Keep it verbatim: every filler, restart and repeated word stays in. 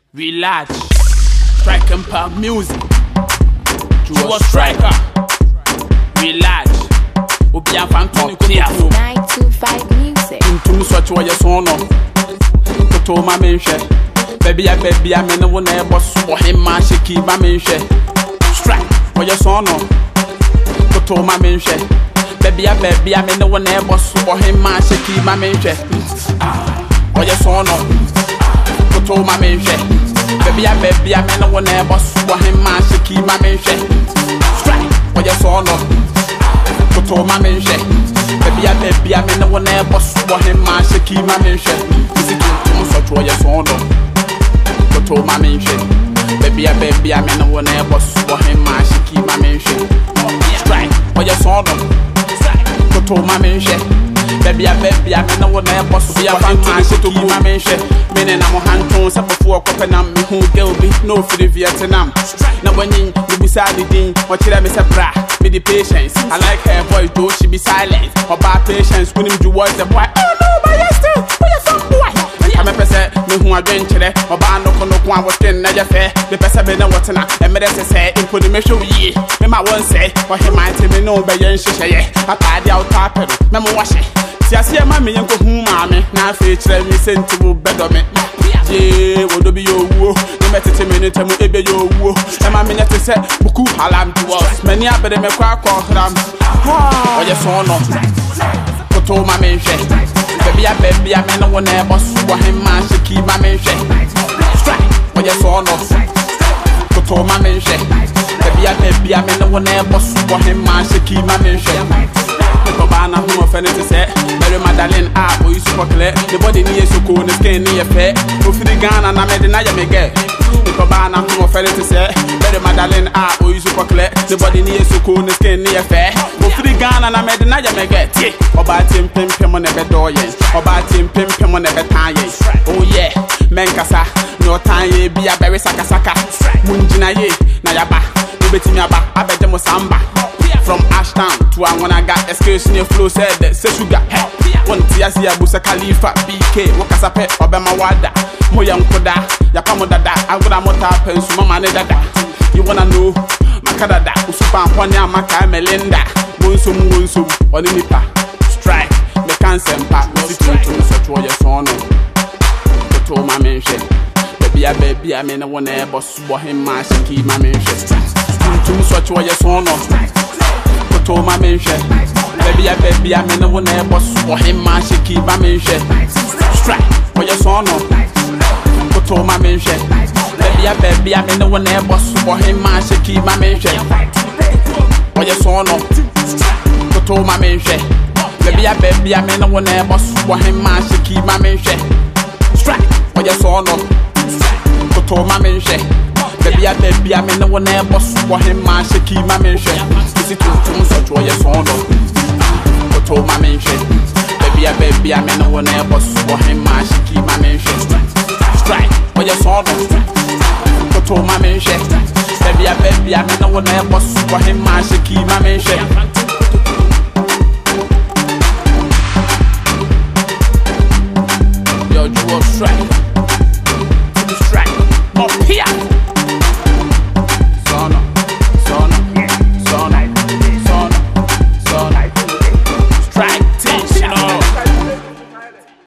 Relax, strike and pop music. You a striker. Relax. Obi a phantom nine two five music. Into me swatch wa yeso no. Toto ma menhwe. Baby a baby a me no wo na e boss wo hemma shiki ma menhwe. Strike wa yeso no. Toto ma menhwe. Baby a baby a me no wo na e boss wo hemma shiki ma menhwe. Wa yeso no. Toto ma menhwe. Baby a baby a me no wo na e boss wo hemma shiki ma menhwe. Strike wa yeso no. Toto ma menhwe. Baby a baby a me no wo na e boss wo hemma shiki ma menhwe. Music to so to ya so no. Toto ma menhwe. Baby a baby a me no wo na e boss wo hemma shiki ma menhwe. Strike wo ya so no. Toto ma menhwe. Baby a baby a me no wo na e boss wo hemma shiki ma menhwe. Me ne na mo hanton se before kopenam me hu girl be no for the Vietnam. Na when you be sad din what tell me say bra me the patience. I like her voice though she be silent. About patience when him do voice the boy. Oh no, but yes still, what you some boy? I'm a person me who adventure. Oba no kono kwa was ken na jafe. The person be na what na. E me dey say in put me show ye. Me ma won say what he might me no be yen hye. Ata dia utapero. Me mo wash. Si asie ma me yenko hu ma me. Na fe kire me sentibu bedo me. Yeah, wodo be yo wo. Me metete me ne temu ebe yo wo. E ma me nyete se buku halam to us. Many abede me kwa kwa ram. Oh, yes or no. Toto ma menhwe. Baby a baby a me no wo na e boss wo hemma shiki ma menhwe. Strike. Oh, yes or no. Toto ma menhwe. Baby a baby a me no wo na e boss wo hemma shiki ma menhwe. Toto ba na hu ofene te se. Mary Magdalene ah boy super clear. The body ni so cool, the skin ni e fair. No fi Ghana na me de na ya me get. Toto ba na hu ofene te se. Mary Magdalene ah boy super clear. The body ni so cool, the skin ni e fair. No fi Ghana na me de na ya me get. Oba tim pim pim on e be do yen. Oba tim pim pim on e be tan yen. Oh yeah, men kasa no tan ye bi a berry saka saka. Munjina ye na ya ba. No betimi aba abeje mo samba. From Ashtown to I when I got excursion your flow said that say sugar. One tiasi abusa Khalifa B K wakasa pe obema wada. Moya nkoda ya pamo dada agura mota pensu mama ne dada. You wanna know makadada usupa mpone amaka Melinda. Wonsum wonsum oni nipa. Strike me can sempa situation so to your son. To my mention. Baby a baby a me na wona e boss bo hemma shiki ma mention. To so to your son. To my menhwe. Baby a baby a me no wo na e boss wo hemma shiki ma menhwe. Strike for your son no. To my menhwe. Baby a baby a me no wo na e boss wo hemma shiki ma menhwe. For your son no. To my menhwe. Baby a baby a me no wo na e boss wo hemma shiki ma menhwe. Strike for your son no. To my menhwe. Baby a baby a me no wo na e boss wo hemma shiki ma menhwe. To so to your son no. To my menhwe. Baby a baby a me no wo na e boss wo hemma shiki ma menhwe. Strike for your son no. To my menhwe. Baby a baby a me no wo na e boss wo hemma shiki ma menhwe. Yo, you a strike.